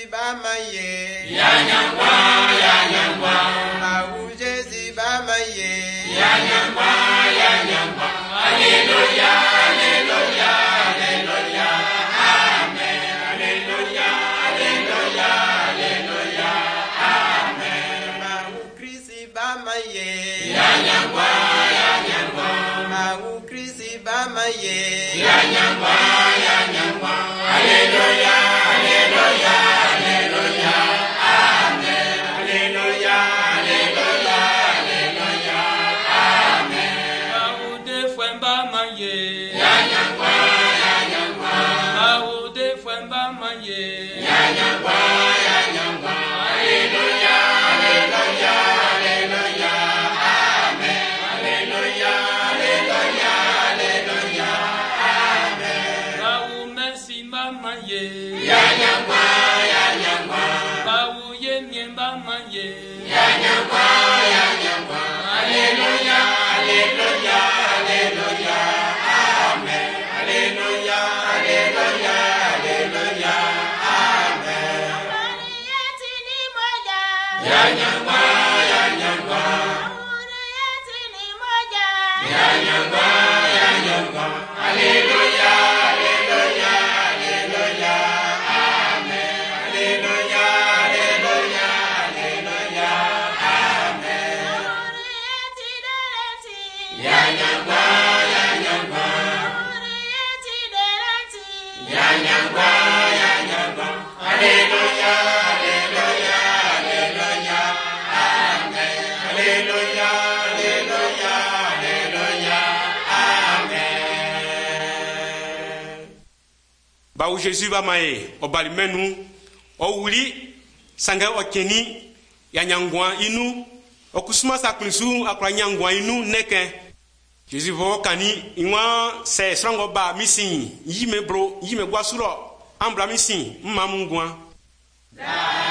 Jésus bamaye. Yanyangwa, yanyangwa. Baou Jésus bamaye. Yanyangwa, yanyangwa. Alléluia, alléluia, alléluia. Amen. Alléluia, alléluia, alléluia. Amen. Baou Christ bamaye. Yanyangwa, yanyangwa. Baou Christ bamaye. Yanyangwa, yanyangwa. Alléluia, alléluia, alléluia. Amen. Alléluia, alléluia, alléluia. Amen. Baoude Fwemba Maye. Yanyangwa, yanyangwa. Baoude Fwemba Maye. Yanyangwa, yanyangwa. Alléluia, alléluia, alléluia. Amen. Alléluia, alléluia, alléluia. Amen. Baou Merci Maye. Yanyangwa, yanyangwa. Baou Yemiemba Maye. Yanyangwa, yanyangwa. Alléluia, alléluia, alléluia. Amen. Alléluia, alléluia, alléluia. Amen. Yanyangwa, yanyangwa. Yanyangwa, yanyangwa. Alléluia, alléluia, alléluia. Amen. Alléluia, alléluia, alléluia. Amen. Yanyangwa, yanyangwa. Yanyangwa, yanyangwa. Alléluia, alléluia, alléluia. Amen. Alléluia, alléluia, alléluia. Amen. Baou Jésus bamaye. Obalimenu. Owuli. Sanga okeni. Yanyangwa inu. Okusuma saklinsu akra nyangwa inu neke. Jésus vo kani inwa se srango ba missing yime bro yime gwasuro ambra missing mamungwa.